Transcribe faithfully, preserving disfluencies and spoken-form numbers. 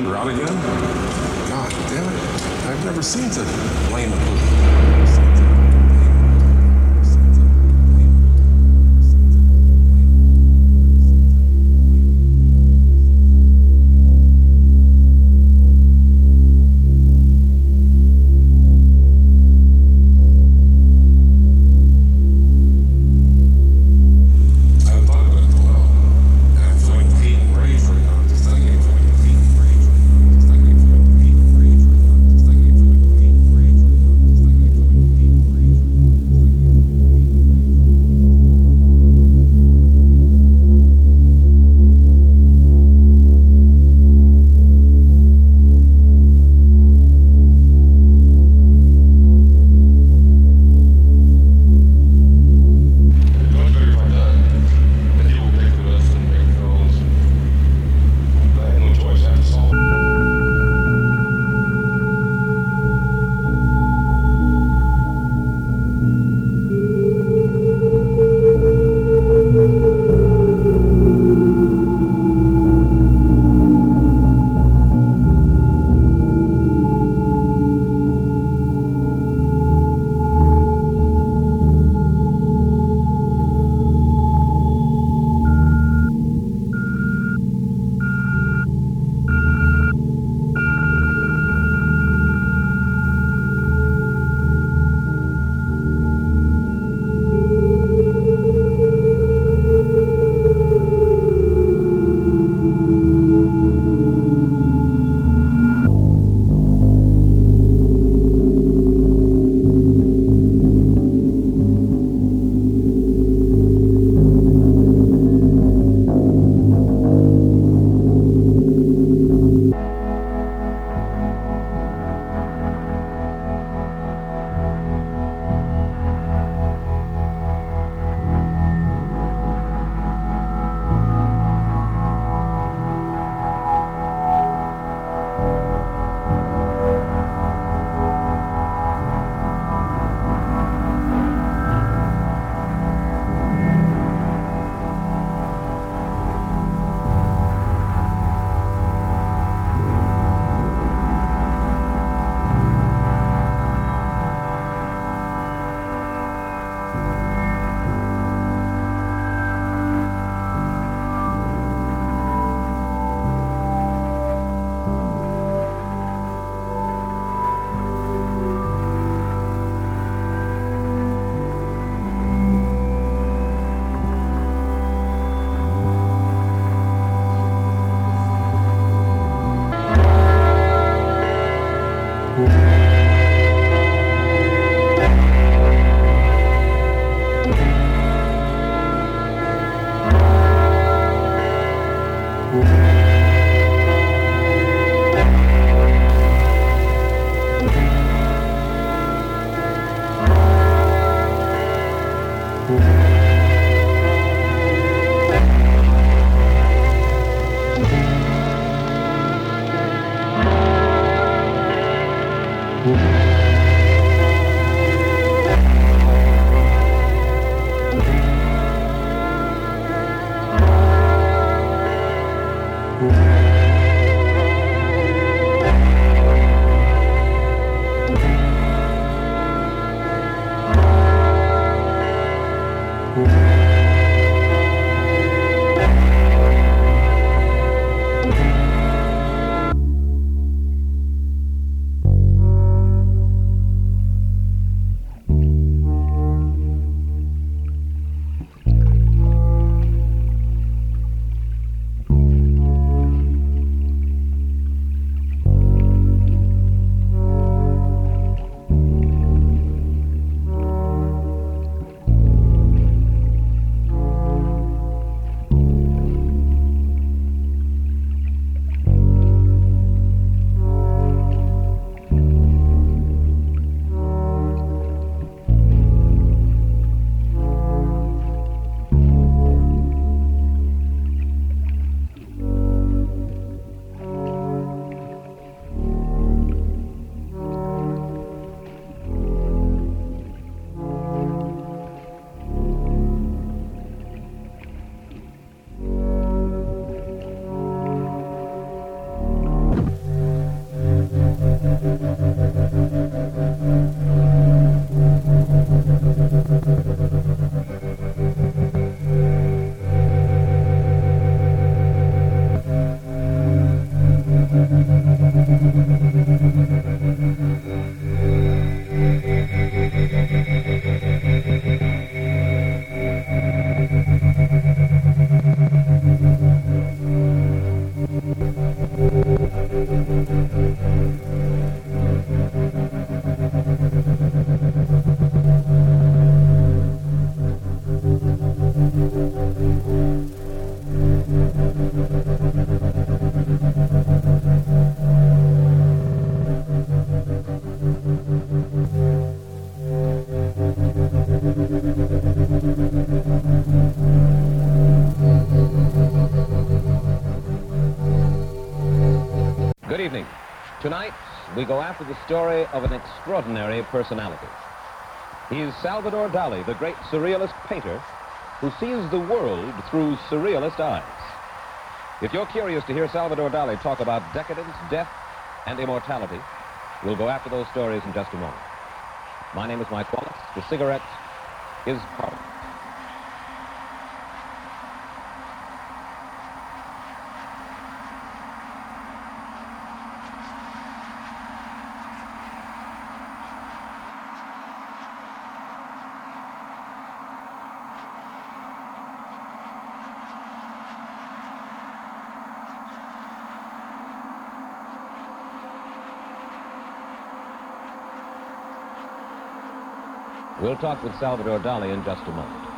out again? God damn it. I've never seen such lame equipment. Good evening. Tonight, we go after the story of an extraordinary personality. He is Salvador Dali, the great surrealist painter who sees the world through surrealist eyes. If you're curious to hear Salvador Dali talk about decadence, death, and immortality, we'll go after those stories in just a moment. My name is Mike Wallace. The cigarette is Parliament. We'll talk with Salvador Dali in just a moment.